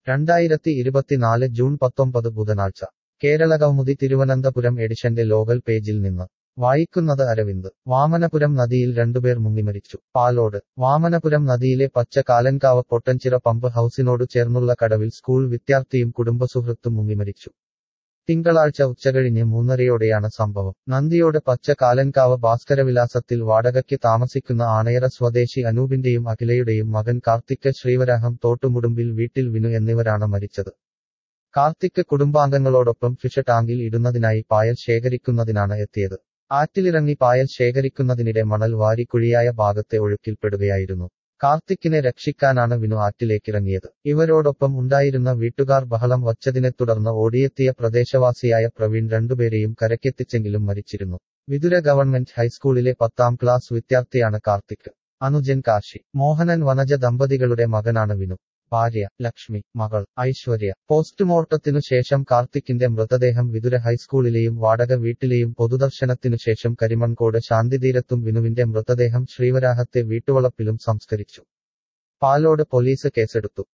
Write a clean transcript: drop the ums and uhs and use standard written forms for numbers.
2024 June 19 ബുധനാഴ്ച കേരളകൗമുദി തിരുവനന്തപുരം എഡിഷന്റെ local പേജിൽ നിന്ന് വായിക്കുന്നത് അരവിന്ദ്. വാമനപുരം നദിയിൽ രണ്ടുപേർ മുങ്ങിമരിച്ചു. പാലോട്. വാമനപുരം നദിയിലെ പച്ച കാലൻകാവ് പൊട്ടൻചിറ പമ്പ് ഹൌസിനോടു ചേർന്നുള്ള കടവിൽ സ്കൂൾ വിദ്യാർത്ഥിയും കുടുംബസുഹൃത്തും മുങ്ങിമരിച്ചു. തിങ്കളാഴ്ച ഉച്ചകഴിഞ്ഞ് 3:30-യോടെയാണ് സംഭവം. നന്ദിയോട് പച്ച കാലൻകാവ് ഭാസ്കരവിലാസത്തിൽ വാടകയ്ക്ക് താമസിക്കുന്ന ആണയറ സ്വദേശി അനൂപിന്റെയും അഖിലയുടെയും മകൻ കാർത്തിക് ശ്രീവരാഹം തോട്ടുമുടുമ്പിൽ വീട്ടിൽ വിനു എന്നിവരാണ് മരിച്ചത്. കാർത്തിക് കുടുംബാംഗങ്ങളോടൊപ്പം ഫിഷ് ടാങ്കിൽ ഇടുന്നതിനായി പായൽ ശേഖരിക്കുന്നതിനാണ് എത്തിയത്. ആറ്റിലിറങ്ങി പായൽ ശേഖരിക്കുന്നതിനിടെ മണൽ വാരി കുഴിയായ ഭാഗത്തെ ഒഴുക്കിൽപ്പെടുകയായിരുന്നു. കാർത്തിക്കിനെ രക്ഷിക്കാനാണ് വിനു ആറ്റിലേക്കിറങ്ങിയത്. ഇവരോടൊപ്പം ഉണ്ടായിരുന്ന വീട്ടുകാർ ബഹളം വച്ചതിനെ തുടർന്ന് ഓടിയെത്തിയ പ്രദേശവാസിയായ പ്രവീൺ രണ്ടുപേരെയും കരക്കെത്തിച്ചെങ്കിലും മരിച്ചിരുന്നു. വിതുര ഗവൺമെന്റ് ഹൈസ്കൂളിലെ 10ാം ക്ലാസ് വിദ്യാർത്ഥിയാണ് കാർത്തിക്. അനുജൻ കാശി മോഹനൻ വനജ ദമ്പതികളുടെ മകനാണ് വിനു. ഭാര്യ ലക്ഷ്മി, മകൾ ഐശ്വര്യ. പോസ്റ്റ്മോർട്ടത്തിനു ശേഷം കാർത്തിക്കിന്റെ മൃതദേഹം വിതുര ഹൈസ്കൂളിലെയും വാടക വീട്ടിലെയും പൊതുദർശനത്തിനു ശേഷം കരിമൺകോട് ശാന്തിതീരത്തും വിനുവിന്റെ മൃതദേഹം ശ്രീവരാഹത്തെ വീട്ടുവളപ്പിലും സംസ്കരിച്ചു. പാലോട് പോലീസ് കേസെടുത്തു.